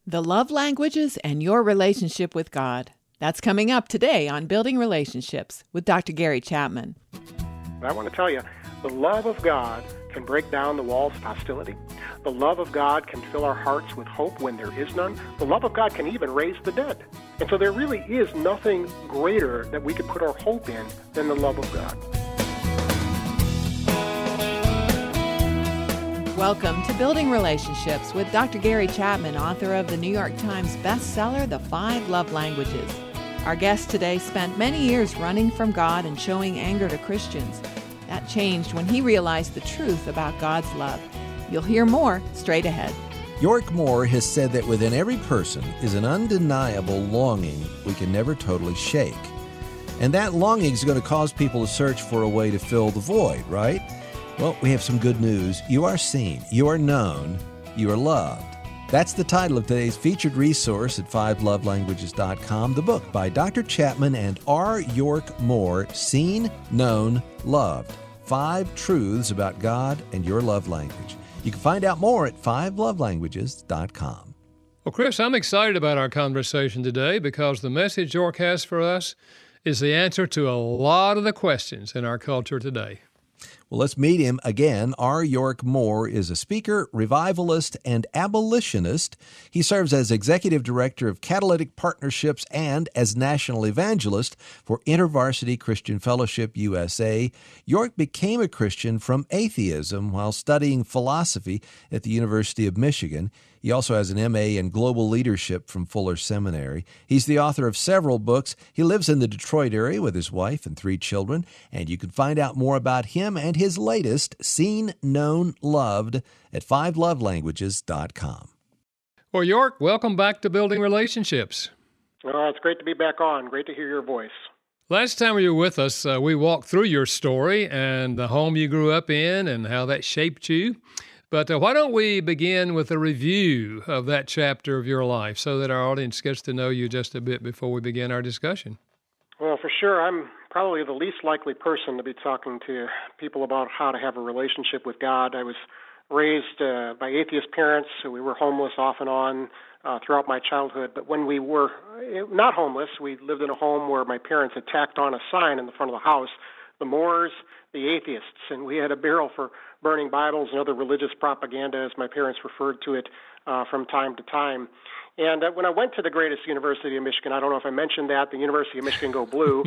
The love languages and your relationship with God. That's coming up today on Building Relationships with Dr. Gary Chapman. I want to tell you, the love of God can break down the walls of hostility. The love of God can fill our hearts with hope when there is none. The love of God can even raise the dead. And so there really is nothing greater that we could put our hope in than the love of God. Welcome to Building Relationships with Dr. Gary Chapman, author of the New York Times bestseller, The 5 Love Languages. Our guest today spent many years running from God and showing anger to Christians. That changed when he realized the truth about God's love. You'll hear more straight ahead. York Moore has said that within every person is an undeniable longing we can never totally shake. And that longing is going to cause people to search for a way to fill the void, right? Well, we have some good news. You are seen, you are known, you are loved. That's the title of today's featured resource at 5lovelanguages.com, the book by Dr. Chapman and R. York Moore, Seen, Known, Loved. 5 truths about God and your love language. You can find out more at 5lovelanguages.com. Well, Chris, I'm excited about our conversation today because the message York has for us is the answer to a lot of the questions in our culture today. Well, let's meet him again. R. York Moore is a speaker, revivalist, and abolitionist. He serves as executive director of Catalytic Partnerships and as national evangelist for InterVarsity Christian Fellowship USA. York became a Christian from atheism while studying philosophy at the University of Michigan. He also has an MA in Global Leadership from Fuller Seminary. He's the author of several books. He lives in the Detroit area with his wife and 3 children, and you can find out more about him and his latest, Seen, Known, Loved, at 5lovelanguages.com. Well, York, welcome back to Building Relationships. Oh, it's great to be back on. Great to hear your voice. Last time you were with us, we walked through your story and the home you grew up in and how that shaped you. But why don't we begin with a review of that chapter of your life so that our audience gets to know you just a bit before we begin our discussion? Well, for sure, I'm probably the least likely person to be talking to people about how to have a relationship with God. I was raised by atheist parents, so we were homeless off and on throughout my childhood. But when we were not homeless, we lived in a home where my parents had tacked on a sign in the front of the house, the Moors, the atheists, and we had a barrel for burning Bibles and other religious propaganda, as my parents referred to it from time to time. And when I went to the greatest university of Michigan, I don't know if I mentioned that, the University of Michigan Go Blue,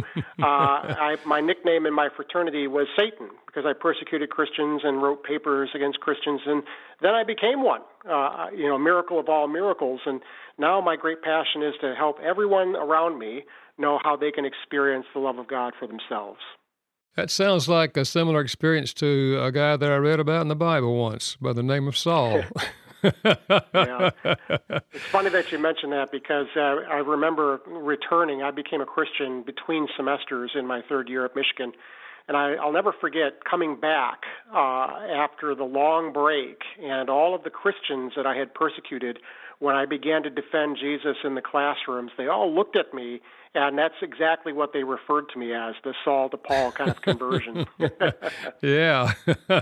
my nickname in my fraternity was Satan because I persecuted Christians and wrote papers against Christians, and then I became one, miracle of all miracles. And now my great passion is to help everyone around me know how they can experience the love of God for themselves. That sounds like a similar experience to a guy that I read about in the Bible once by the name of Saul. Yeah. It's funny that you mention that because I remember returning. I became a Christian between semesters in my 3rd year at Michigan. And I'll never forget coming back after the long break and all of the Christians that I had persecuted. When I began to defend Jesus in the classrooms, they all looked at me, and that's exactly what they referred to me as, the Saul to Paul kind of conversion. Yeah.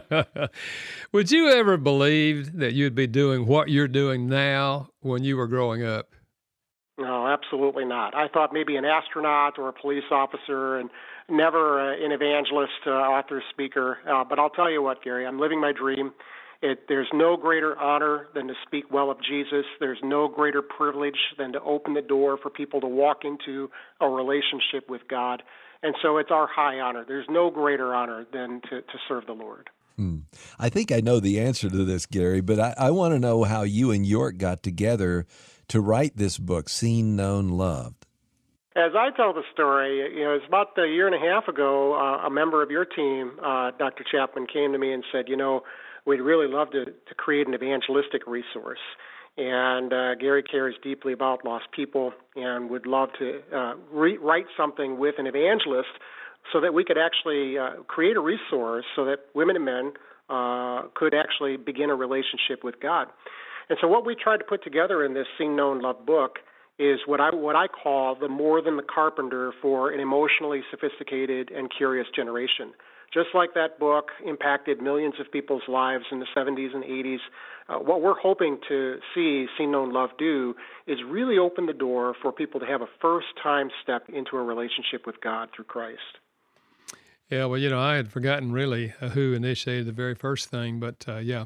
Would you ever believe that you'd be doing what you're doing now when you were growing up? No, absolutely not. I thought maybe an astronaut or a police officer and never an evangelist, author, speaker. But I'll tell you what, Gary, I'm living my dream. There's no greater honor than to speak well of Jesus. There's no greater privilege than to open the door for people to walk into a relationship with God. And so it's our high honor. There's no greater honor than to serve the Lord. I think I know the answer to this, Gary, but I want to know how you and York got together to write this book, Seen, Known, Loved. As I tell the story, it's about a year and a half ago, a member of your team, Dr. Chapman, came to me and said, we'd really love to create an evangelistic resource. And Gary cares deeply about lost people and would love to write something with an evangelist so that we could actually create a resource so that women and men could actually begin a relationship with God. And so what we tried to put together in this Seen, Known, Loved book is what I call the More Than the Carpenter for an emotionally sophisticated and curious generation. just like that book impacted millions of people's lives in the 70s and 80s, what we're hoping to see Seen, Known, Loved do is really open the door for people to have a first-time step into a relationship with God through Christ. Yeah, well, I had forgotten really who initiated the very first thing, but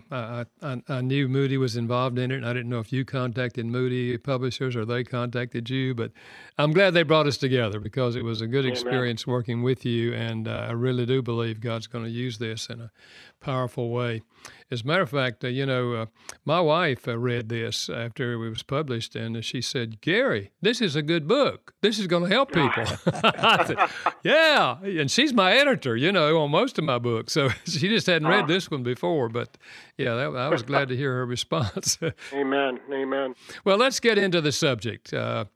I knew Moody was involved in it, and I didn't know if you contacted Moody Publishers or they contacted you, but I'm glad they brought us together because it was a good experience working with you, and I really do believe God's going to use this in a powerful way. As a matter of fact, my wife read this after it was published, and she said, "Gary, this is a good book. This is going to help people." I said, "Yeah," and she's my editor, on most of my books, so she just hadn't read this one before. But yeah, I was glad to hear her response. Amen. Amen. Well, let's get into the subject.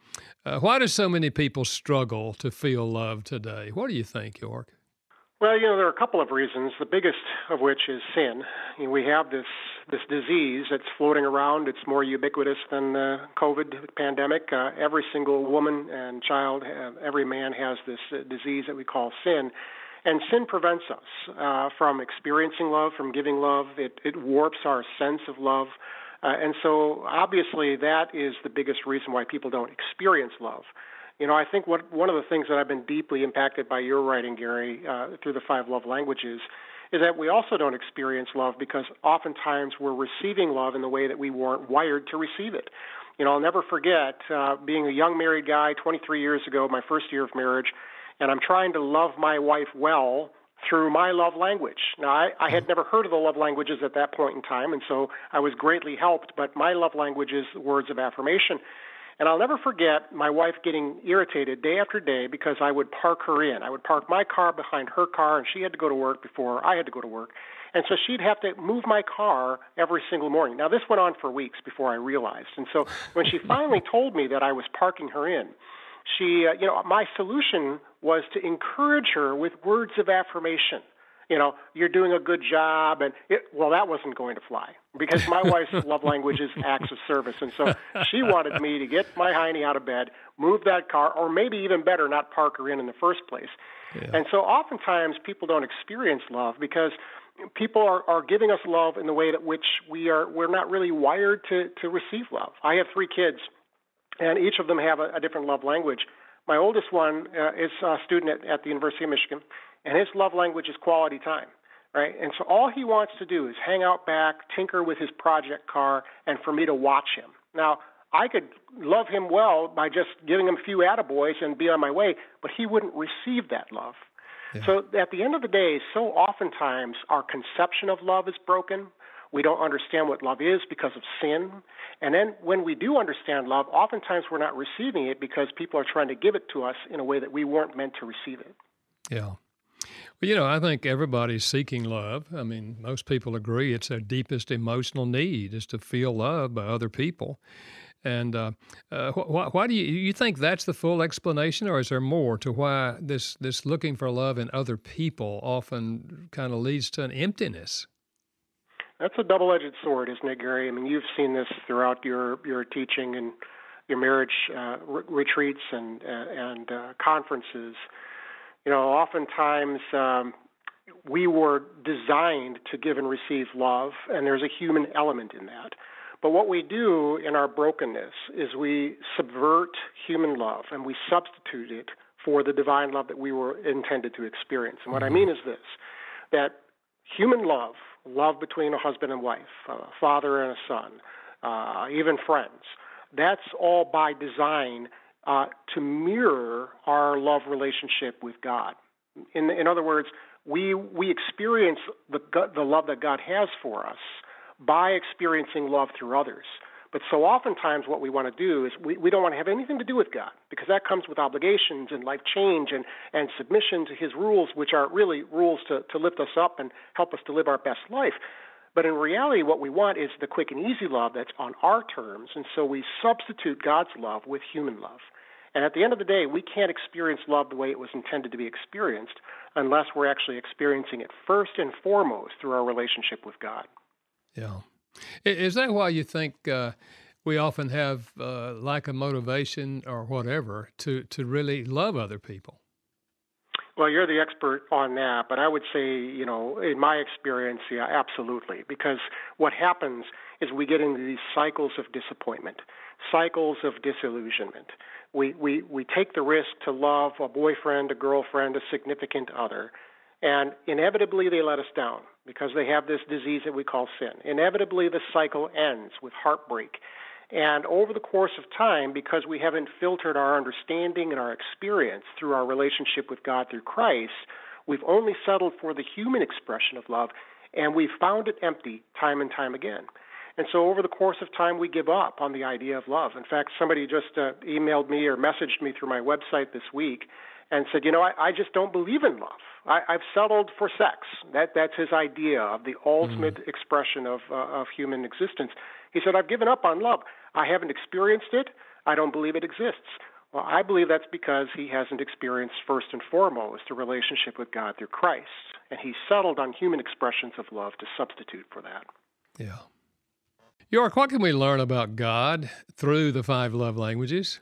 Why do so many people struggle to feel love today? What do you think, York? Well, there are a couple of reasons, the biggest of which is sin. We have this disease that's floating around. It's more ubiquitous than the COVID pandemic. Every single woman and child, every man has this disease that we call sin. And sin prevents us from experiencing love, from giving love. It warps our sense of love. And so obviously that is the biggest reason why people don't experience love. I think one of the things that I've been deeply impacted by your writing, Gary, through the 5 love languages, is that we also don't experience love because oftentimes we're receiving love in the way that we weren't wired to receive it. I'll never forget being a young married guy 23 years ago, my first year of marriage, and I'm trying to love my wife well through my love language. Now, I had never heard of the love languages at that point in time, and so I was greatly helped, but my love language is words of affirmation. And I'll never forget my wife getting irritated day after day because I would park her in. I would park my car behind her car, and she had to go to work before I had to go to work. And so she'd have to move my car every single morning. Now, this went on for weeks before I realized. And so when she finally told me that I was parking her in, she, my solution was to encourage her with words of affirmation. You're doing a good job. And that wasn't going to fly because my wife's love language is acts of service. And so she wanted me to get my hiney out of bed, move that car, or maybe even better, not park her in the first place. Yeah. And so oftentimes people don't experience love because people are giving us love in the way that which we're not really wired to receive love. I have 3 kids, and each of them have a different love language. My oldest one is a student at the University of Michigan, and his love language is quality time, right? And so all he wants to do is hang out back, tinker with his project car, and for me to watch him. Now, I could love him well by just giving him a few attaboys and be on my way, but he wouldn't receive that love. Yeah. So at the end of the day, so oftentimes our conception of love is broken. We don't understand what love is because of sin. And then when we do understand love, oftentimes we're not receiving it because people are trying to give it to us in a way that we weren't meant to receive it. Yeah. Well, I think everybody's seeking love. I mean, most people agree it's their deepest emotional need is to feel loved by other people. And why do you think that's the full explanation, or is there more to why this looking for love in other people often kind of leads to an emptiness? That's a double-edged sword, isn't it, Gary? I mean, you've seen this throughout your teaching and your marriage retreats and conferences. Oftentimes we were designed to give and receive love, and there's a human element in that. But what we do in our brokenness is we subvert human love, and we substitute it for the divine love that we were intended to experience. And what I mean is this, that human love between a husband and wife, a father and a son, even friends, that's all by design to mirror our love relationship with God. In other words, we experience the love that God has for us by experiencing love through others. But so oftentimes what we want to do is we don't want to have anything to do with God because that comes with obligations and life change and submission to his rules, which are really rules to lift us up and help us to live our best life. But in reality, what we want is the quick and easy love that's on our terms, and so we substitute God's love with human love. And at the end of the day, we can't experience love the way it was intended to be experienced unless we're actually experiencing it first and foremost through our relationship with God. Yeah. Is that why you think we often have lack of motivation or whatever to really love other people? Well, you're the expert on that, but I would say, in my experience, yeah, absolutely. Because what happens is we get into these cycles of disappointment, cycles of disillusionment. We take the risk to love a boyfriend, a girlfriend, a significant other, and inevitably they let us down because they have this disease that we call sin. Inevitably the cycle ends with heartbreak. And over the course of time, because we haven't filtered our understanding and our experience through our relationship with God through Christ, we've only settled for the human expression of love, and we've found it empty time and time again. And so over the course of time, we give up on the idea of love. In fact, somebody just emailed me or messaged me through my website this week and said, I just don't believe in love. I've settled for sex. That's his idea of the ultimate expression of human existence. He said, I've given up on love. I haven't experienced it. I don't believe it exists. Well, I believe that's because he hasn't experienced first and foremost a relationship with God through Christ. And he settled on human expressions of love to substitute for that. Yeah. York, what can we learn about God through the 5 love languages?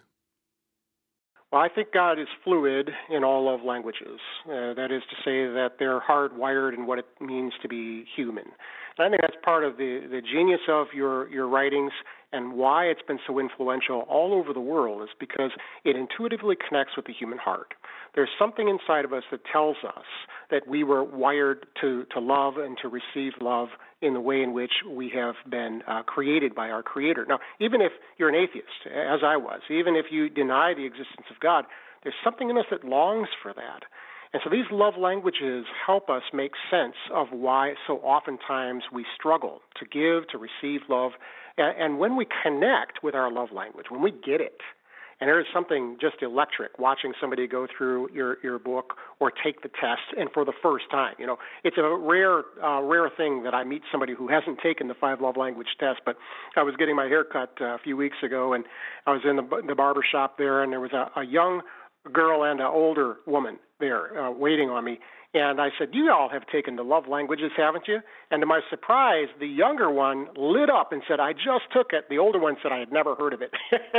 Well, I think God is fluid in all love languages. That is to say that they're hardwired in what it means to be human. And I think that's part of the genius of your writings and why it's been so influential all over the world is because it intuitively connects with the human heart. There's something inside of us that tells us that we were wired to love and to receive love in the way in which we have been created by our Creator. Now, even if you're an atheist, as I was, even if you deny the existence of God, there's something in us that longs for that. And so these love languages help us make sense of why so oftentimes we struggle to give, to receive love. And when we connect with our love language, when we get it, and there is something just electric watching somebody go through your book or take the test, and for the first time. It's a rare thing that I meet somebody who hasn't taken the 5 love language test. But I was getting my hair cut a few weeks ago, and I was in the barber shop there, and there was a young girl and an older woman there waiting on me. And I said, you all have taken the love languages, haven't you? And to my surprise, the younger one lit up and said, I just took it. The older one said, I had never heard of it.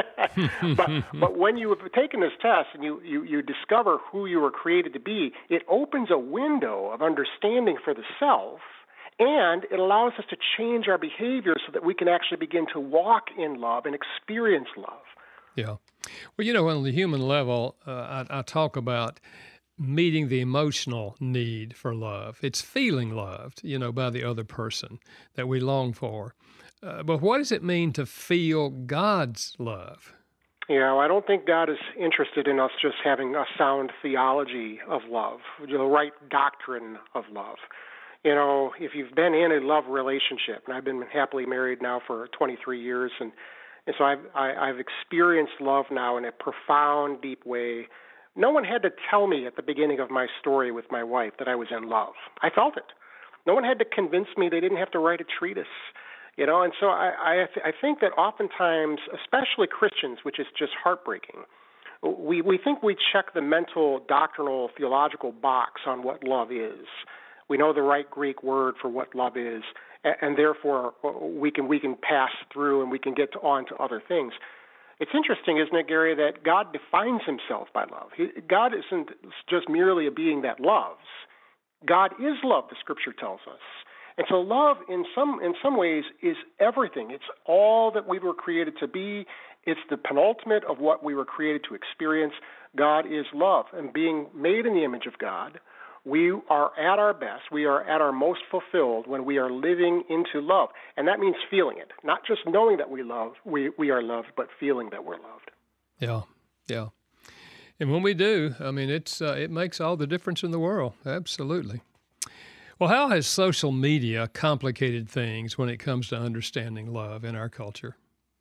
but when you have taken this test and you discover who you were created to be, it opens a window of understanding for the self, and it allows us to change our behavior so that we can actually begin to walk in love and experience love. Yeah. Well, on the human level, I talk about meeting the emotional need for love. It's feeling loved, by the other person that we long for. But what does it mean to feel God's love? I don't think God is interested in us just having a sound theology of love, the right doctrine of love. If you've been in a love relationship, and I've been happily married now for 23 years, and so I've experienced love now in a profound, deep way. No one had to tell me at the beginning of my story with my wife that I was in love. I felt it. No one had to convince me. They didn't have to write a treatise, And so I think that oftentimes, especially Christians, which is just heartbreaking, we think we check the mental, doctrinal, theological box on what love is. We know the right Greek word for what love is, and therefore we can pass through and we can get on to other things. It's interesting, isn't it, Gary, that God defines himself by love. God isn't just merely a being that loves. God is love, the Scripture tells us. And so love, in some ways, is everything. It's all that we were created to be. It's the penultimate of what we were created to experience. God is love. And being made in the image of God, we are at our best, we are at our most fulfilled when we are living into love. And that means feeling it, not just knowing that we are loved, but feeling that we're loved. Yeah. And when we do, it makes all the difference in the world. Absolutely. Well, how has social media complicated things when it comes to understanding love in our culture?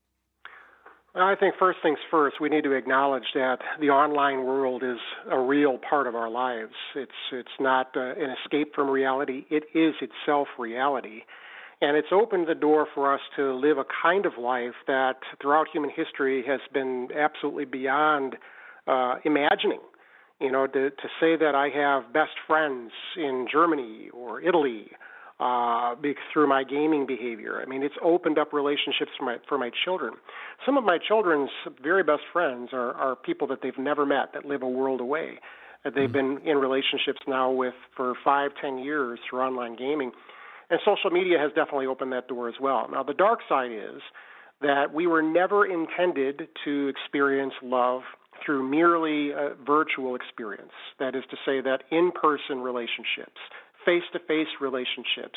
I think first things first, we need to acknowledge that the online world is a real part of our lives. It's not an escape from reality. It is itself reality. And it's opened the door for us to live a kind of life that throughout human history has been absolutely beyond imagining. To say that I have best friends in Germany or Italy through my gaming behavior. It's opened up relationships for my children. Some of my children's very best friends are people that they've never met that live a world away. They've been in relationships now for 5-10 years through online gaming. And social media has definitely opened that door as well. Now, the dark side is that we were never intended to experience love through merely a virtual experience. That is to say that in-person relationships, face-to-face relationships,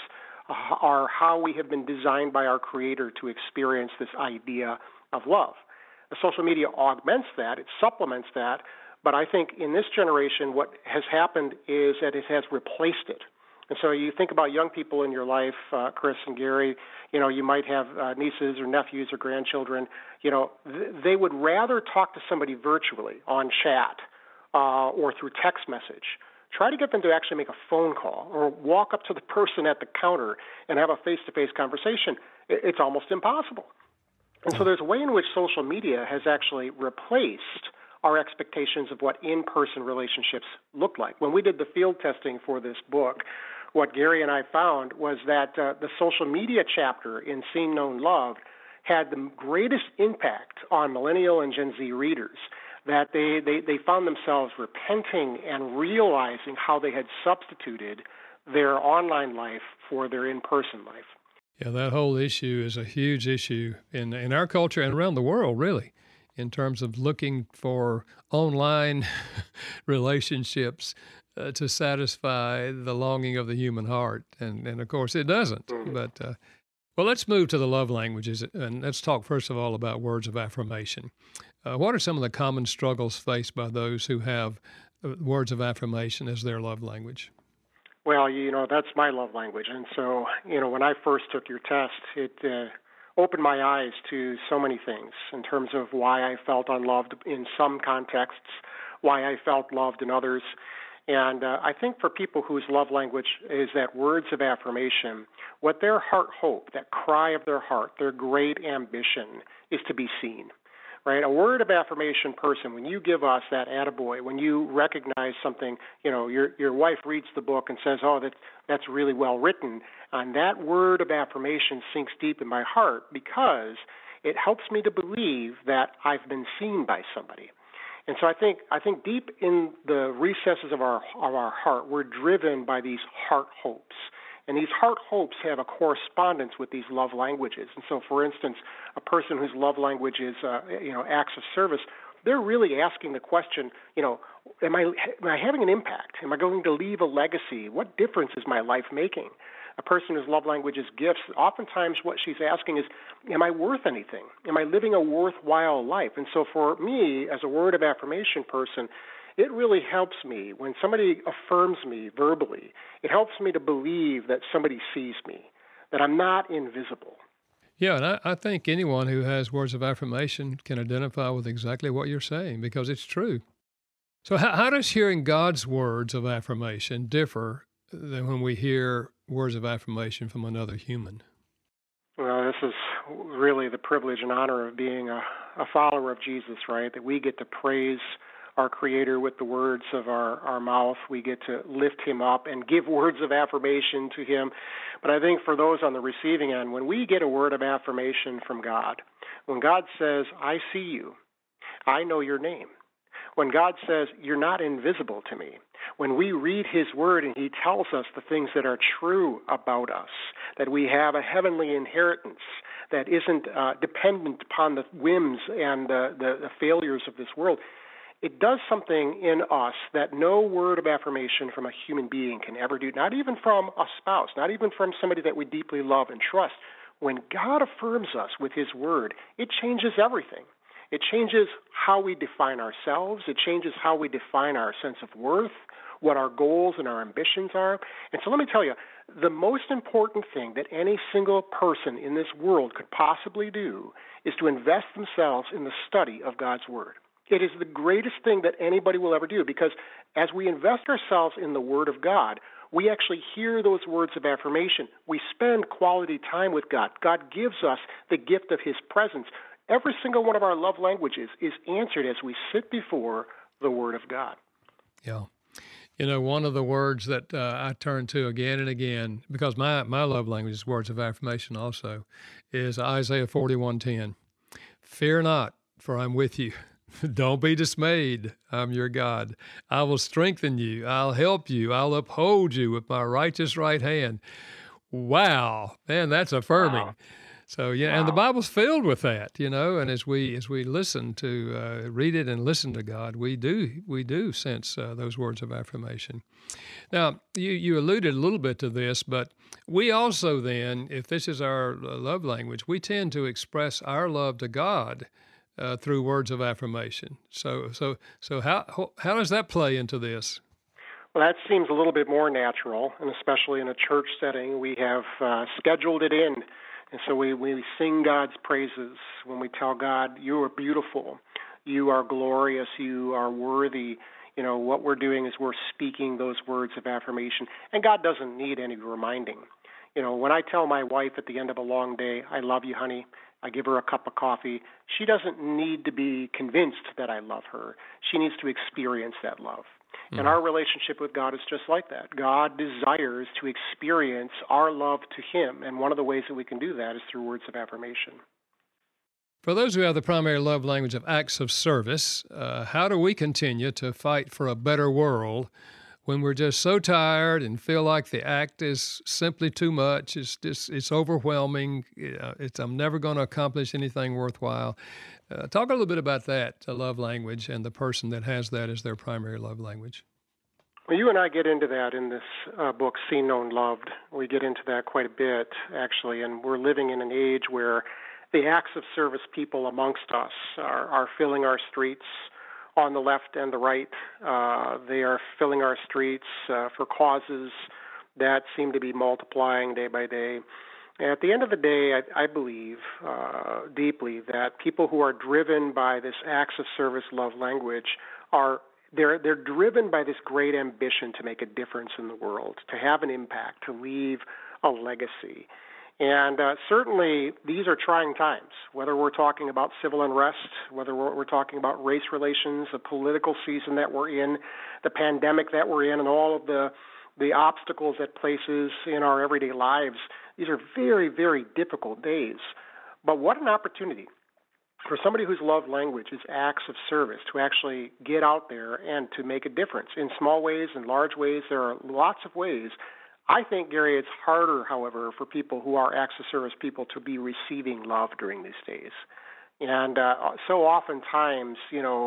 are how we have been designed by our Creator to experience this idea of love. Social media augments that, it supplements that, but I think in this generation what has happened is that it has replaced it. And so you think about young people in your life, Chris and Gary, you might have nieces or nephews or grandchildren, they would rather talk to somebody virtually on chat or through text message. Try to get them to actually make a phone call or walk up to the person at the counter and have a face-to-face conversation. It's almost impossible. And so there's a way in which social media has actually replaced our expectations of what in-person relationships look like. When we did the field testing for this book, what Gary and I found was that the social media chapter in Seen, Known, Loved had the greatest impact on millennial and Gen Z readers, that they found themselves repenting and realizing how they had substituted their online life for their in-person life. Yeah, that whole issue is a huge issue in our culture and around the world, really, in terms of looking for online relationships to satisfy the longing of the human heart. And of course, it doesn't. But, well, let's move to the love languages, and let's talk first of all about words of affirmation. What are some of the common struggles faced by those who have words of affirmation as their love language? Well, that's my love language. And so, when I first took your test, it opened my eyes to so many things in terms of why I felt unloved in some contexts, why I felt loved in others. And I think for people whose love language is that words of affirmation, what their heart hope, that cry of their heart, their great ambition is to be seen. Right? A word of affirmation person, when you give us that attaboy, when you recognize something, your wife reads the book and says, oh, that's really well written, and that word of affirmation sinks deep in my heart because it helps me to believe that I've been seen by somebody. And so I think deep in the recesses of our heart, we're driven by these heart hopes. And these heart hopes have a correspondence with these love languages. And so, for instance, a person whose love language is, acts of service, they're really asking the question, am I having an impact? Am I going to leave a legacy? What difference is my life making? A person whose love language is gifts, oftentimes what she's asking is, am I worth anything? Am I living a worthwhile life? And so for me, as a word of affirmation person, it really helps me when somebody affirms me verbally. It helps me to believe that somebody sees me, that I'm not invisible. Yeah, and I think anyone who has words of affirmation can identify with exactly what you're saying because it's true. So how does hearing God's words of affirmation differ than when we hear words of affirmation from another human? Well, this is really the privilege and honor of being a follower of Jesus, right? That we get to praise our Creator with the words of our mouth. We get to lift Him up and give words of affirmation to Him. But I think for those on the receiving end, when we get a word of affirmation from God, when God says, I see you, I know your name, when God says, you're not invisible to me, when we read His Word and He tells us the things that are true about us, that we have a heavenly inheritance that isn't dependent upon the whims and the failures of this world, it does something in us that no word of affirmation from a human being can ever do, not even from a spouse, not even from somebody that we deeply love and trust. When God affirms us with His Word, it changes everything. It changes how we define ourselves. It changes how we define our sense of worth, what our goals and our ambitions are. And so let me tell you, the most important thing that any single person in this world could possibly do is to invest themselves in the study of God's Word. It is the greatest thing that anybody will ever do because as we invest ourselves in the Word of God, we actually hear those words of affirmation. We spend quality time with God. God gives us the gift of His presence. Every single one of our love languages is answered as we sit before the Word of God. Yeah. One of the words that I turn to again and again, because my love language is words of affirmation also, is Isaiah 41:10. Fear not, for I'm with you. Don't be dismayed. I'm your God. I will strengthen you. I'll help you. I'll uphold you with my righteous right hand. Wow, man, that's affirming. Wow. So yeah, Wow. and the Bible's filled with that, And as we listen to read it and listen to God, we do sense those words of affirmation. Now, you alluded a little bit to this, but we also then, if this is our love language, we tend to express our love to God through words of affirmation. So how does that play into this? Well, that seems a little bit more natural, and especially in a church setting, we have scheduled it in. And so we sing God's praises when we tell God, you are beautiful, you are glorious, you are worthy. What we're doing is we're speaking those words of affirmation. And God doesn't need any reminding. When I tell my wife at the end of a long day, I love you, honey, I give her a cup of coffee, she doesn't need to be convinced that I love her. She needs to experience that love. And our relationship with God is just like that. God desires to experience our love to Him, and one of the ways that we can do that is through words of affirmation. For those who have the primary love language of acts of service, how do we continue to fight for a better world when we're just so tired and feel like the act is simply too much? It's overwhelming. I'm never going to accomplish anything worthwhile. Talk a little bit about that, love language, and the person that has that as their primary love language. Well, you and I get into that in this book, Seen, Known, Loved. We get into that quite a bit, actually, and we're living in an age where the acts of service people amongst us are filling our streets on the left and the right. They are filling our streets for causes that seem to be multiplying day by day. At the end of the day, I believe deeply that people who are driven by this acts of service love language they're driven by this great ambition to make a difference in the world, to have an impact, to leave a legacy. And certainly these are trying times, whether we're talking about civil unrest, whether we're talking about race relations, the political season that we're in, the pandemic that we're in, and all of the obstacles it places in our everyday lives. These are very, very difficult days. But what an opportunity for somebody whose love language is acts of service to actually get out there and to make a difference in small ways and large ways. There are lots of ways. I think, Gary, it's harder, however, for people who are acts of service people to be receiving love during these days. And so oftentimes,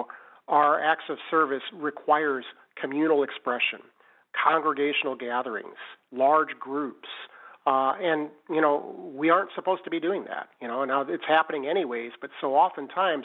our acts of service requires communal expression, congregational gatherings, large groups. And we aren't supposed to be doing that. Now it's happening anyways, but so oftentimes,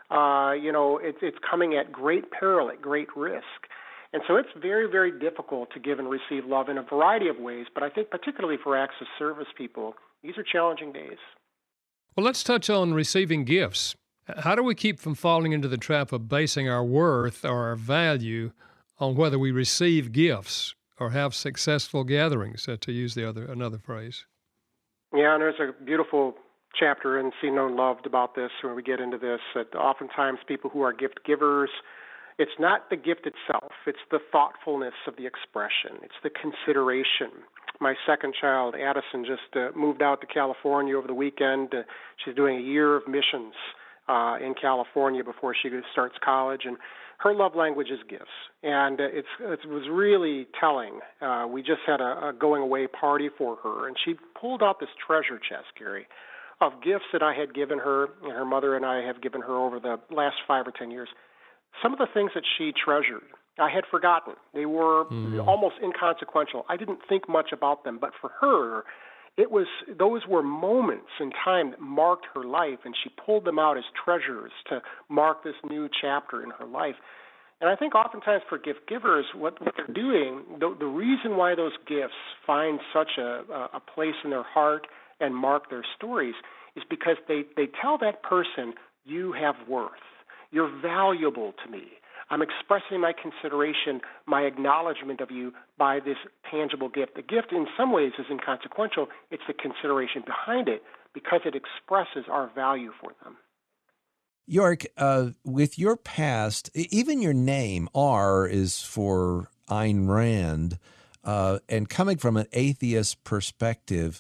it's coming at great peril, at great risk. And so it's very, very difficult to give and receive love in a variety of ways, but I think particularly for acts of service people, these are challenging days. Well, let's touch on receiving gifts. How do we keep from falling into the trap of basing our worth or our value on whether we receive gifts or have successful gatherings, to use another phrase? Yeah, and there's a beautiful chapter in Seen, Known, Loved about this where we get into this, that oftentimes people who are gift givers, it's not the gift itself, it's the thoughtfulness of the expression, it's the consideration. My second child, Addison, just moved out to California over the weekend. She's doing a year of missions in California before she starts college, and her love language is gifts. And it was really telling. We just had a going-away party for her, and she pulled out this treasure chest, Gary, of gifts that I had given her, and her mother and I have given her over the last 5 or 10 years. Some of the things that she treasured, I had forgotten. They were almost inconsequential. I didn't think much about them, but for her, those were moments in time that marked her life, and she pulled them out as treasures to mark this new chapter in her life. And I think oftentimes for gift givers, what they're doing, the reason why those gifts find such a place in their heart and mark their stories is because they tell that person, you have worth. You're valuable to me. I'm expressing my consideration, my acknowledgement of you by this tangible gift. The gift in some ways is inconsequential. It's the consideration behind it because it expresses our value for them. York, with your past, even your name, R, is for Ayn Rand, and coming from an atheist perspective,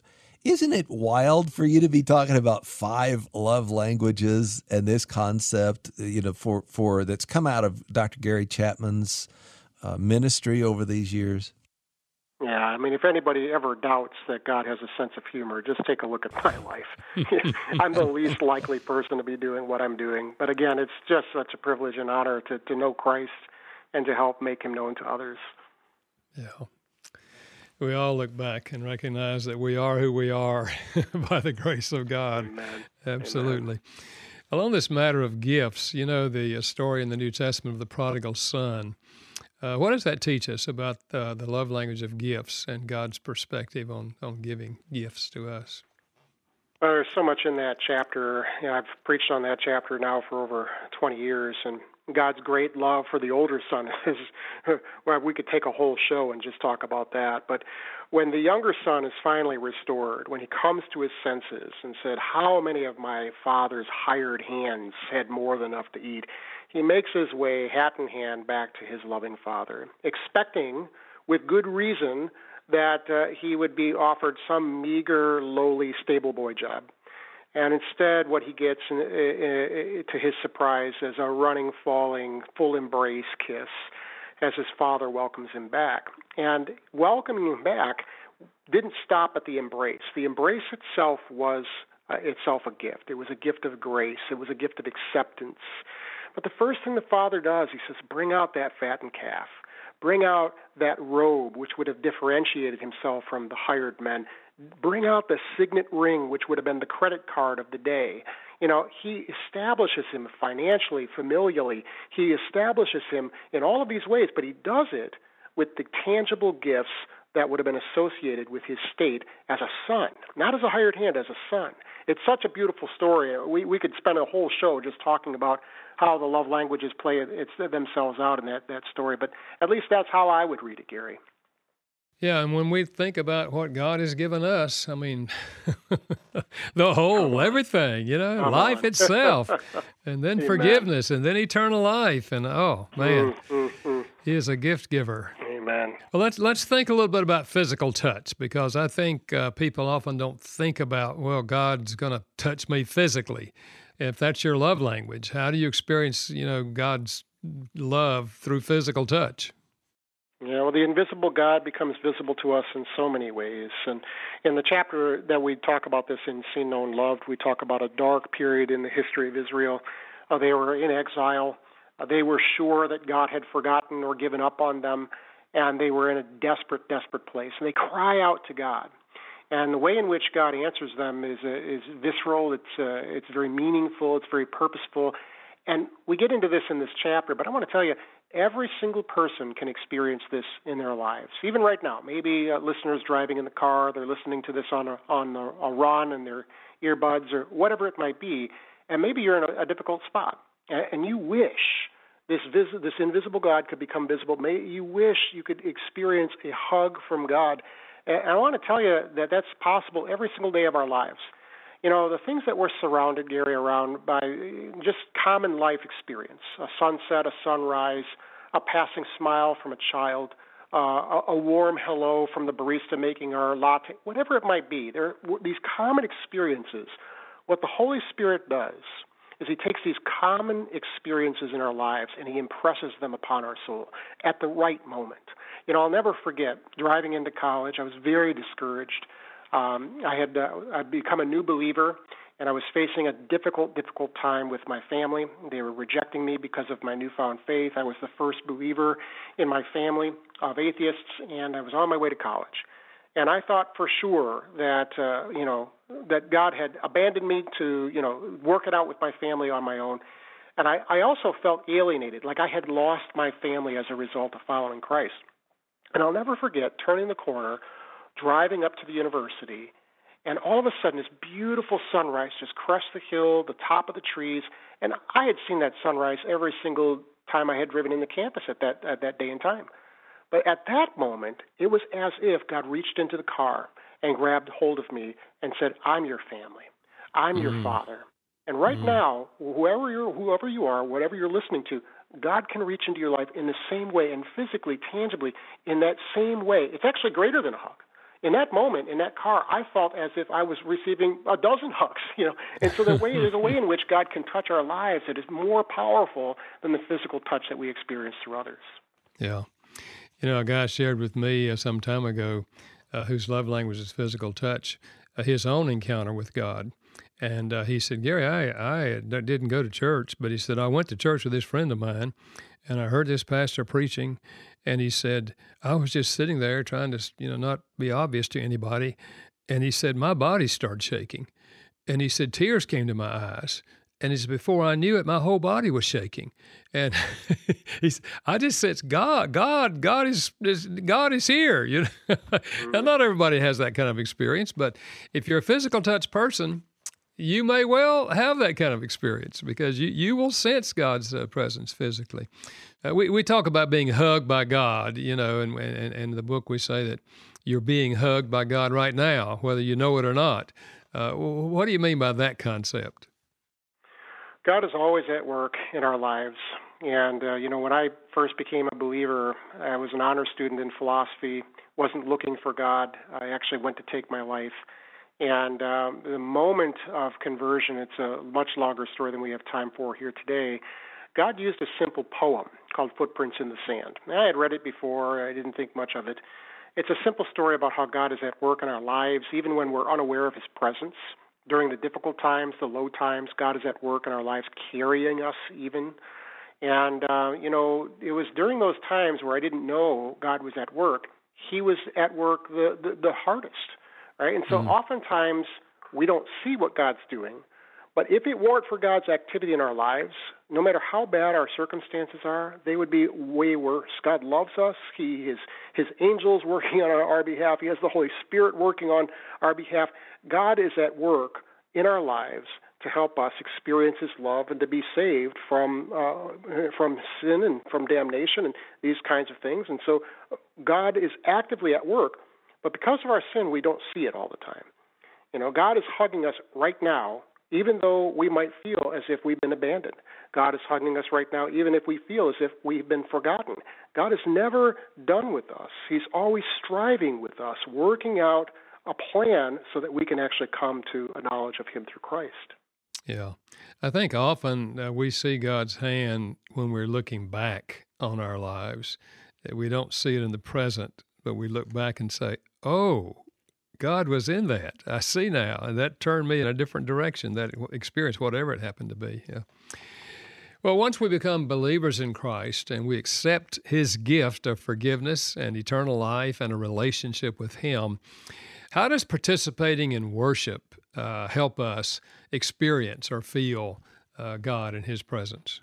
Isn't it wild for you to be talking about 5 love languages and this concept, for that's come out of Dr. Gary Chapman's ministry over these years? Yeah, I mean, if anybody ever doubts that God has a sense of humor, just take a look at my life. I'm the least likely person to be doing what I'm doing. But again, it's just such a privilege and honor to know Christ and to help make him known to others. Yeah. We all look back and recognize that we are who we are by the grace of God. Amen. Absolutely. Amen. Along this matter of gifts, the story in the New Testament of the prodigal son. What does that teach us about the love language of gifts and God's perspective on giving gifts to us? Well, there's so much in that chapter. I've preached on that chapter now for over 20 years, and God's great love for the older son is, well, we could take a whole show and just talk about that. But when the younger son is finally restored, when he comes to his senses and said, how many of my father's hired hands had more than enough to eat, he makes his way hat in hand back to his loving father, expecting, with good reason, that he would be offered some meager, lowly stable boy job. And instead, what he gets, to his surprise, is a running, falling, full embrace kiss as his father welcomes him back. And welcoming him back didn't stop at the embrace. The embrace itself was itself a gift. It was a gift of grace. It was a gift of acceptance. But the first thing the father does, he says, bring out that fattened calf. Bring out that robe, which would have differentiated himself from the hired men. Bring out the signet ring, which would have been the credit card of the day. He establishes him financially, familially. He establishes him in all of these ways, but he does it with the tangible gifts that would have been associated with his state as a son, not as a hired hand, as a son. It's such a beautiful story. We could spend a whole show just talking about how the love languages play themselves out in that story, but at least that's how I would read it, Gary. Yeah, and when we think about what God has given us, I mean, the whole, everything, life itself, and then Amen. Forgiveness, and then eternal life, and oh, man, He is a gift giver. Amen. Well, let's think a little bit about physical touch, because I think people often don't think about, well, God's going to touch me physically. If that's your love language, how do you experience, God's love through physical touch? Yeah, well, the invisible God becomes visible to us in so many ways. And in the chapter that we talk about this in Seen, Known, Loved, we talk about a dark period in the history of Israel. They were in exile. They were sure that God had forgotten or given up on them, and they were in a desperate, desperate place. And they cry out to God. And the way in which God answers them is visceral. It's very meaningful. It's very purposeful. And we get into this in this chapter, but I want to tell you, every single person can experience this in their lives, even right now. Maybe listeners driving in the car, they're listening to this on a run in their earbuds or whatever it might be, and maybe you're in a difficult spot, and you wish this invisible God could become visible. You wish you could experience a hug from God. And I want to tell you that that's possible every single day of our lives. The things that we're surrounded, Gary, around by just common life experience, a sunset, a sunrise, a passing smile from a child, a warm hello from the barista making our latte, whatever it might be. There are these common experiences. What the Holy Spirit does is he takes these common experiences in our lives and he impresses them upon our soul at the right moment. I'll never forget driving into college. I was very discouraged. I'd become a new believer, and I was facing a difficult time with my family. They were rejecting me because of my newfound faith. I was the first believer in my family of atheists, and I was on my way to college. And I thought for sure that, that God had abandoned me to, work it out with my family on my own. And I also felt alienated, like I had lost my family as a result of following Christ. And I'll never forget turning the corner, driving up to the university, and all of a sudden this beautiful sunrise just crest the hill, the top of the trees, and I had seen that sunrise every single time I had driven into campus at that day and time. But at that moment, it was as if God reached into the car and grabbed hold of me and said, I'm your family. I'm your father. And right now, whoever you are, whatever you're listening to, God can reach into your life in the same way and physically, tangibly, in that same way. It's actually greater than a hug. in that moment, in that car, I felt as if I was receiving a dozen hugs, And so there's a way in which God can touch our lives that is more powerful than the physical touch that we experience through others. Yeah. A guy shared with me some time ago whose love language is physical touch, his own encounter with God. And he said, Gary, I didn't go to church, but he said, I went to church with this friend of mine, and I heard this pastor preaching, and he said, I was just sitting there trying to, not be obvious to anybody. And he said, my body started shaking. And he said, tears came to my eyes. And he said, before I knew it, my whole body was shaking. And I just said, God is here. Now, not everybody has that kind of experience, but if you're a physical touch person, you may well have that kind of experience because you will sense God's presence physically. We talk about being hugged by God, and in the book we say that you're being hugged by God right now, whether you know it or not. What do you mean by that concept? God is always at work in our lives. And, when I first became a believer, I was an honor student in philosophy, wasn't looking for God. I actually went to take my life. And the moment of conversion, it's a much longer story than we have time for here today. God used a simple poem called Footprints in the Sand. I had read it before. I didn't think much of it. It's a simple story about how God is at work in our lives, even when we're unaware of his presence. During the difficult times, the low times, God is at work in our lives, carrying us even. And, it was during those times where I didn't know God was at work, he was at work the hardest. Right? And so oftentimes we don't see what God's doing, but if it weren't for God's activity in our lives, no matter how bad our circumstances are, they would be way worse. God loves us. His angels working on our behalf. He has the Holy Spirit working on our behalf. God is at work in our lives to help us experience his love and to be saved from sin and from damnation and these kinds of things. And so God is actively at work. But because of our sin, we don't see it all the time. God is hugging us right now, even though we might feel as if we've been abandoned. God is hugging us right now, even if we feel as if we've been forgotten. God is never done with us. He's always striving with us, working out a plan so that we can actually come to a knowledge of him through Christ. Yeah. I think often we see God's hand when we're looking back on our lives. We don't see it in the present, but we look back and say, oh, God was in that. I see now. And that turned me in a different direction, that experience, whatever it happened to be. Yeah. Well, once we become believers in Christ and we accept his gift of forgiveness and eternal life and a relationship with him, how does participating in worship help us experience or feel God and his presence?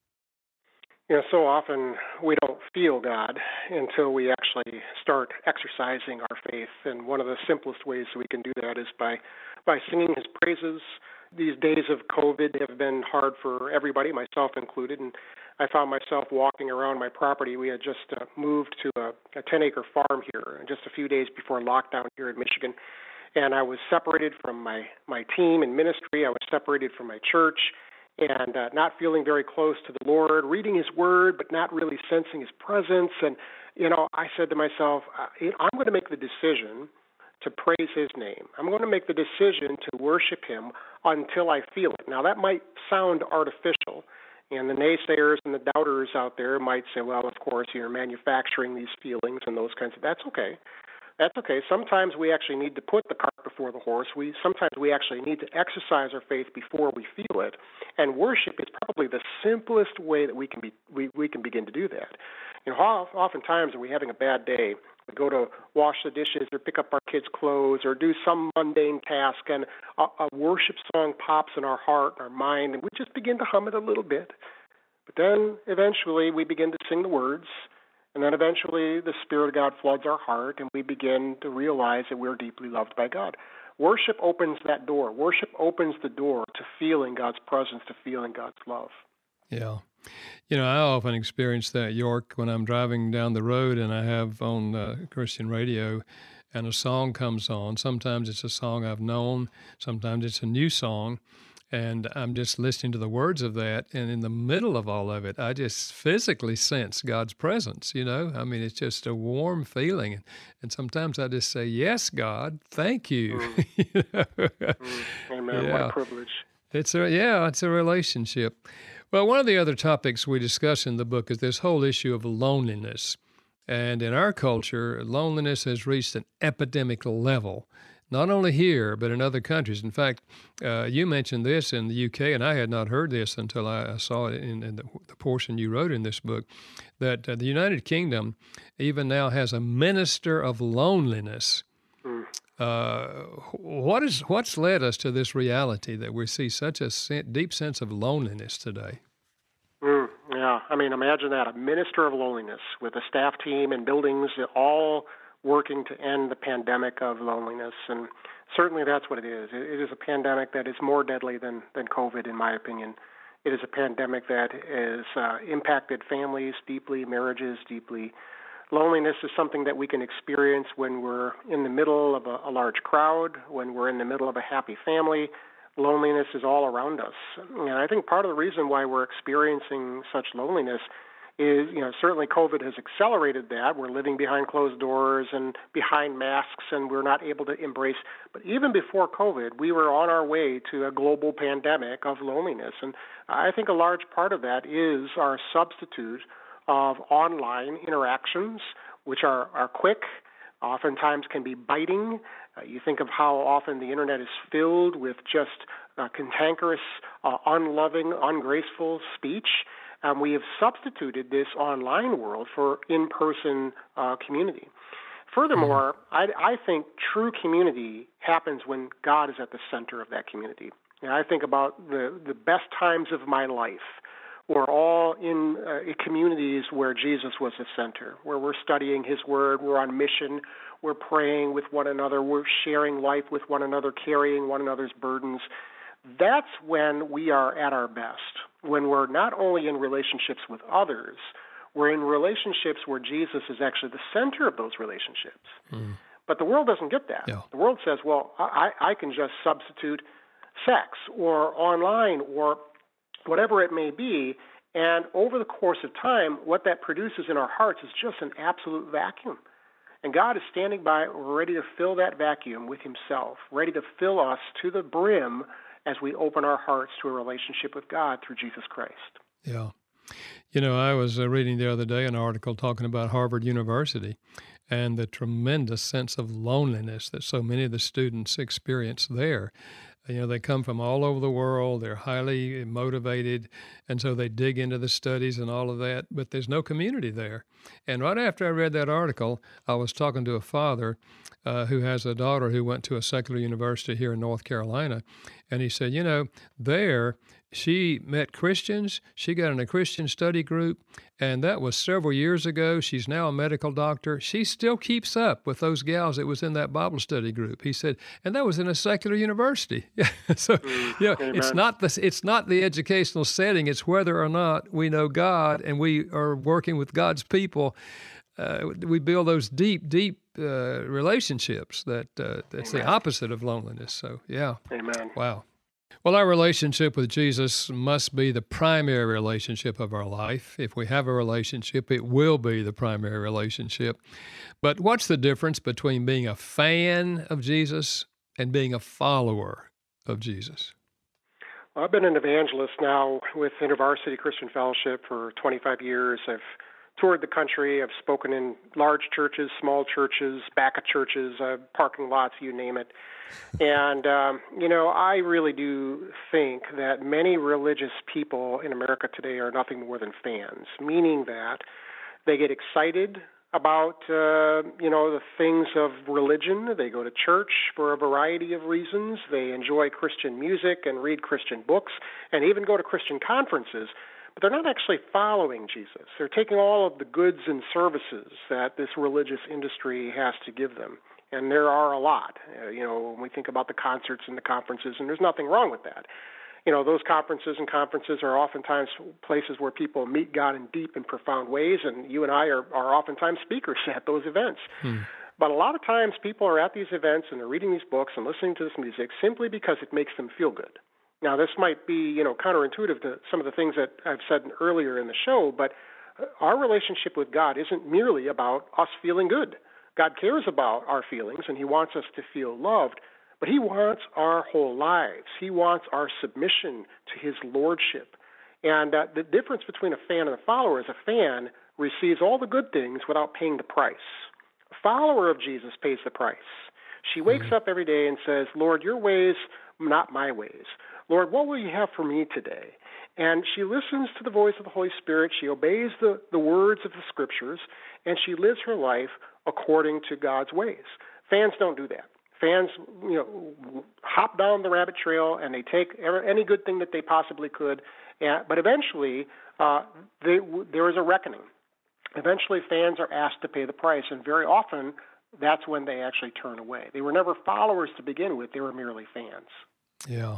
So often we don't feel God until we actually start exercising our faith. And one of the simplest ways we can do that is by singing his praises. These days of COVID have been hard for everybody, myself included, and I found myself walking around my property. We had just moved to a 10-acre farm here just a few days before lockdown here in Michigan, and I was separated from my team in ministry. I was separated from my church, and not feeling very close to the Lord, reading his word, but not really sensing his presence. And, I said to myself, I'm going to make the decision to praise his name. I'm going to make the decision to worship him until I feel it. Now, that might sound artificial, and the naysayers and the doubters out there might say, well, of course, you're manufacturing these feelings and those kinds of, that's okay. That's okay. Sometimes we actually need to put the cart before the horse. Sometimes we actually need to exercise our faith before we feel it. And worship is probably the simplest way that we can begin to do that. Oftentimes when we're having a bad day, we go to wash the dishes or pick up our kids' clothes or do some mundane task, and a worship song pops in our heart and our mind, and we just begin to hum it a little bit. But then eventually we begin to sing the words, and then eventually the Spirit of God floods our heart, and we begin to realize that we're deeply loved by God. Worship opens that door. Worship opens the door to feeling God's presence, to feeling God's love. Yeah. I often experience that, York, when I'm driving down the road and I have on Christian radio and a song comes on. Sometimes it's a song I've known. Sometimes it's a new song. And I'm just listening to the words of that. And in the middle of all of it, I just physically sense God's presence, you know? I mean, it's just a warm feeling. And sometimes I just say, yes, God, thank you. You know? Amen. Yeah. What a privilege. It's a relationship. Well, one of the other topics we discuss in the book is this whole issue of loneliness. And in our culture, loneliness has reached an epidemic level, not only here, but in other countries. In fact, you mentioned this in the UK, and I had not heard this until I saw it in the portion you wrote in this book, that the United Kingdom even now has a minister of loneliness. What's led us to this reality that we see such a deep sense of loneliness today? Yeah, I mean, imagine that, a minister of loneliness with a staff team and buildings all working to end the pandemic of loneliness. And certainly that's what it is. It is a pandemic that is more deadly than COVID, in my opinion. It is a pandemic that has impacted families deeply, marriages deeply. Loneliness is something that we can experience when we're in the middle of a large crowd, when we're in the middle of a happy family. Loneliness is all around us. And I think part of the reason why we're experiencing such loneliness is, certainly COVID has accelerated that. We're living behind closed doors and behind masks, and we're not able to embrace. But even before COVID, we were on our way to a global pandemic of loneliness. And I think a large part of that is our substitute of online interactions, which are quick, oftentimes can be biting. You think of how often the internet is filled with just cantankerous, unloving, ungraceful speech. We have substituted this online world for in-person community. Furthermore, I think true community happens when God is at the center of that community. And I think about the best times of my life were all in communities where Jesus was the center, where we're studying His Word, we're on mission, we're praying with one another, we're sharing life with one another, carrying one another's burdens. That's when we are at our best, when we're not only in relationships with others, we're in relationships where Jesus is actually the center of those relationships. But the world doesn't get that. Yeah. The world says, well, I can just substitute sex or online or whatever it may be, and over the course of time, what that produces in our hearts is just an absolute vacuum. And God is standing by, ready to fill that vacuum with Himself, ready to fill us to the brim as we open our hearts to a relationship with God through Jesus Christ. Yeah. I was reading the other day an article talking about Harvard University and the tremendous sense of loneliness that so many of the students experience there. They come from all over the world. They're highly motivated, and so they dig into the studies and all of that, but there's no community there. And right after I read that article, I was talking to a father who has a daughter who went to a secular university here in North Carolina, and he said, there she met Christians, she got in a Christian study group, and that was several years ago. She's now a medical doctor. She still keeps up with those gals that was in that Bible study group. He said, and that was in a secular university. So, it's not the educational setting. It's whether or not we know God and we are working with God's people. We build those deep relationships that's the opposite of loneliness. So, yeah. Amen. Wow. Well, our relationship with Jesus must be the primary relationship of our life. If we have a relationship, it will be the primary relationship. But what's the difference between being a fan of Jesus and being a follower of Jesus? Well, I've been an evangelist now with InterVarsity Christian Fellowship for 25 years. I've toured the country. I've spoken in large churches, small churches, back of churches, parking lots, you name it. And, I really do think that many religious people in America today are nothing more than fans, meaning that they get excited about, the things of religion. They go to church for a variety of reasons. They enjoy Christian music and read Christian books and even go to Christian conferences. But they're not actually following Jesus. They're taking all of the goods and services that this religious industry has to give them. And there are a lot, when we think about the concerts and the conferences, and there's nothing wrong with that. Those conferences are oftentimes places where people meet God in deep and profound ways, and you and I are oftentimes speakers at those events. But a lot of times people are at these events and they're reading these books and listening to this music simply because it makes them feel good. Now, this might be, counterintuitive to some of the things that I've said earlier in the show, but our relationship with God isn't merely about us feeling good. God cares about our feelings, and He wants us to feel loved, but He wants our whole lives. He wants our submission to His lordship. And the difference between a fan and a follower is a fan receives all the good things without paying the price. A follower of Jesus pays the price. She wakes up every day and says, Lord, your ways, not my ways. Lord, what will you have for me today? And she listens to the voice of the Holy Spirit. She obeys the words of the Scriptures, and she lives her life according to God's ways. Fans don't do that. Fans, hop down the rabbit trail, and they take any good thing that they possibly could. But eventually, there is a reckoning. Eventually, fans are asked to pay the price, and very often, that's when they actually turn away. They were never followers to begin with. They were merely fans. Yeah.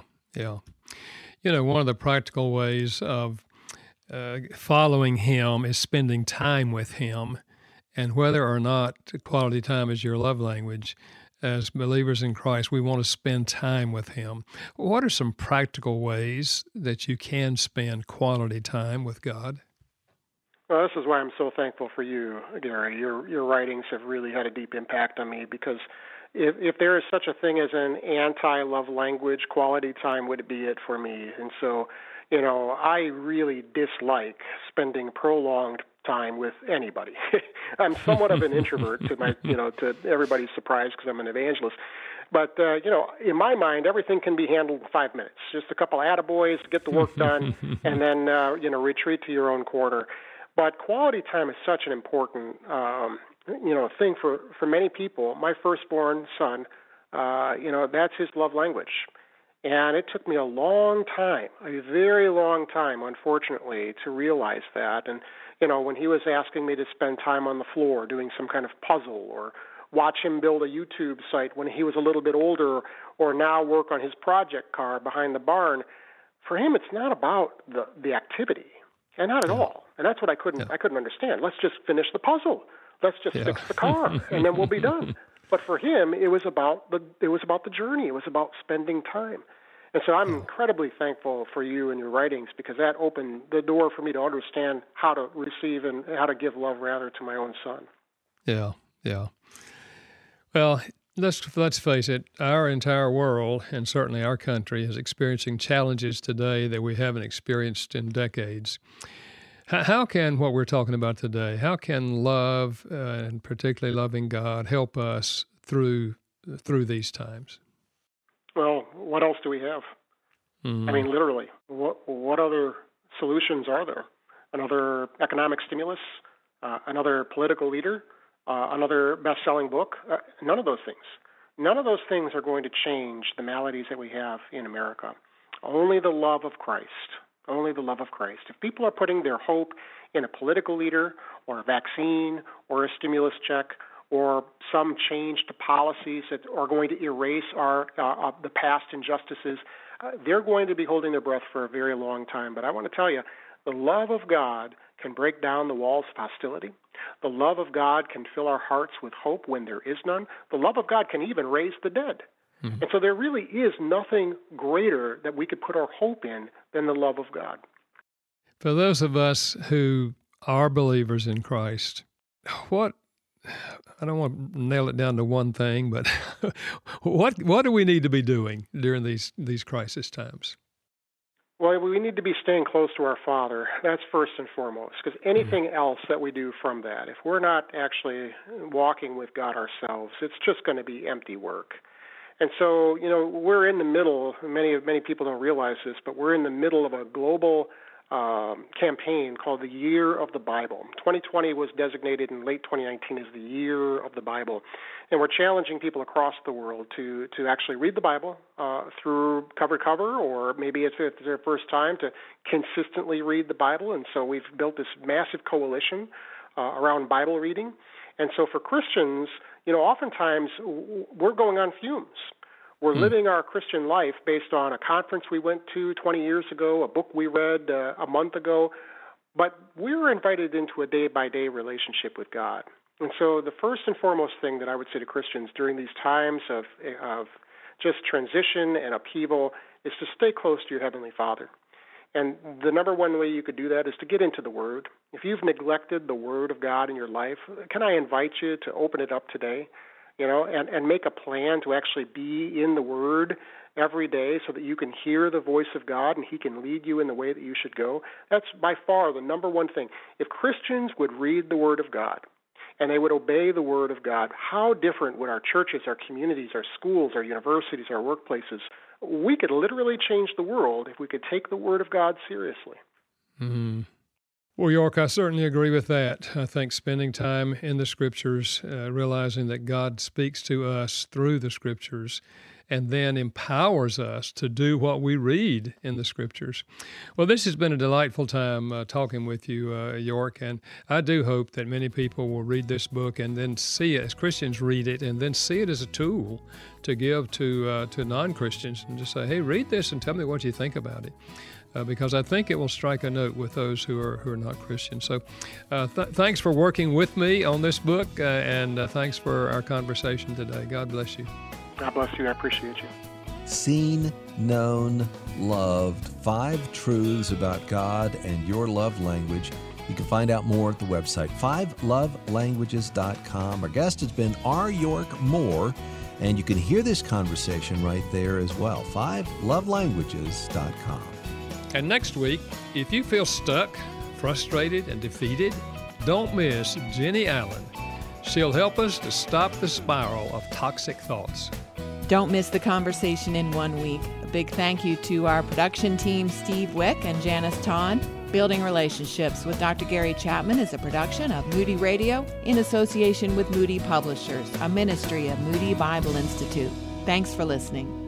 One of the practical ways of following Him is spending time with Him. And whether or not quality time is your love language, as believers in Christ, we want to spend time with Him. What are some practical ways that you can spend quality time with God? Well, this is why I'm so thankful for you, Gary. Your writings have really had a deep impact on me, because if there is such a thing as an anti-love language, quality time would be it for me. And so, I really dislike spending prolonged time with anybody. I'm somewhat of an introvert to everybody's surprise, because I'm an evangelist. But, in my mind, everything can be handled in 5 minutes. Just a couple of attaboys, get the work done, and then, retreat to your own quarter. But quality time is such an important thing for many people. My firstborn son, that's his love language. And it took me a long time, a very long time, unfortunately, to realize that. And, when he was asking me to spend time on the floor doing some kind of puzzle, or watch him build a YouTube site when he was a little bit older, or now work on his project car behind the barn, for him it's not about the activity, and not at all. And that's what I couldn't understand. Let's just finish the puzzle. Let's just fix the car, and then we'll be done. But for him, it was about the journey. It was about spending time. And so I'm incredibly thankful for you and your writings, because that opened the door for me to understand how to receive and how to give love, rather, to my own son. Yeah. Well, let's face it, our entire world, and certainly our country, is experiencing challenges today that we haven't experienced in decades. How can what we're talking about today, how can love, and particularly loving God, help us through these times? Well, what else do we have? I mean, literally, what other solutions are there? Another economic stimulus? Another political leader? Another best-selling book? None of those things. None of those things are going to change the maladies that we have in America. Only the love of Christ. Only the love of Christ. If people are putting their hope in a political leader, or a vaccine, or a stimulus check, or some change to policies that are going to erase the past injustices, they're going to be holding their breath for a very long time. But I want to tell you, the love of God can break down the walls of hostility. The love of God can fill our hearts with hope when there is none. The love of God can even raise the dead. And so there really is nothing greater that we could put our hope in than the love of God. For those of us who are believers in Christ, I don't want to nail it down to one thing, but what do we need to be doing during these crisis times? Well, we need to be staying close to our Father. That's first and foremost, because anything else that we do from that, if we're not actually walking with God ourselves, it's just going to be empty work. And so, we're in the middle, many people don't realize this, but we're in the middle of a global campaign called the Year of the Bible. 2020 was designated in late 2019 as the Year of the Bible. And we're challenging people across the world to actually read the Bible through cover to cover, or maybe it's their first time to consistently read the Bible. And so we've built this massive coalition around Bible reading. And so for Christians, oftentimes we're going on fumes. We're living our Christian life based on a conference we went to 20 years ago, a book we read a month ago, but we were invited into a day-by-day relationship with God. And so the first and foremost thing that I would say to Christians during these times of just transition and upheaval, is to stay close to your Heavenly Father. And the number one way you could do that is to get into the Word. If you've neglected the Word of God in your life, can I invite you to open it up today, and make a plan to actually be in the Word every day so that you can hear the voice of God and He can lead you in the way that you should go? That's by far the number one thing. If Christians would read the Word of God and they would obey the Word of God, how different would our churches, our communities, our schools, our universities, our workplaces? We could literally change the world if we could take the Word of God seriously. Mm-hmm. Well, York, I certainly agree with that. I think spending time in the Scriptures, realizing that God speaks to us through the Scriptures, and then empowers us to do what we read in the Scriptures. Well, this has been a delightful time talking with you, York, and I do hope that many people will read this book and then see it, as Christians read it, and then see it as a tool to give to non-Christians and just say, hey, read this and tell me what you think about it. Because I think it will strike a note with those who are not Christians. So thanks for working with me on this book, and thanks for our conversation today. God bless you. God bless you. I appreciate you. Seen, known, loved, 5 truths about God and your love language. You can find out more at the website, 5lovelanguages.com. Our guest has been R. York Moore, and you can hear this conversation right there as well, 5lovelanguages.com. And next week, if you feel stuck, frustrated, and defeated, don't miss Jenny Allen. She'll help us to stop the spiral of toxic thoughts. Don't miss the conversation in 1 week. A big thank you to our production team, Steve Wick and Janice Ton. Building Relationships with Dr. Gary Chapman is a production of Moody Radio in association with Moody Publishers, a ministry of Moody Bible Institute. Thanks for listening.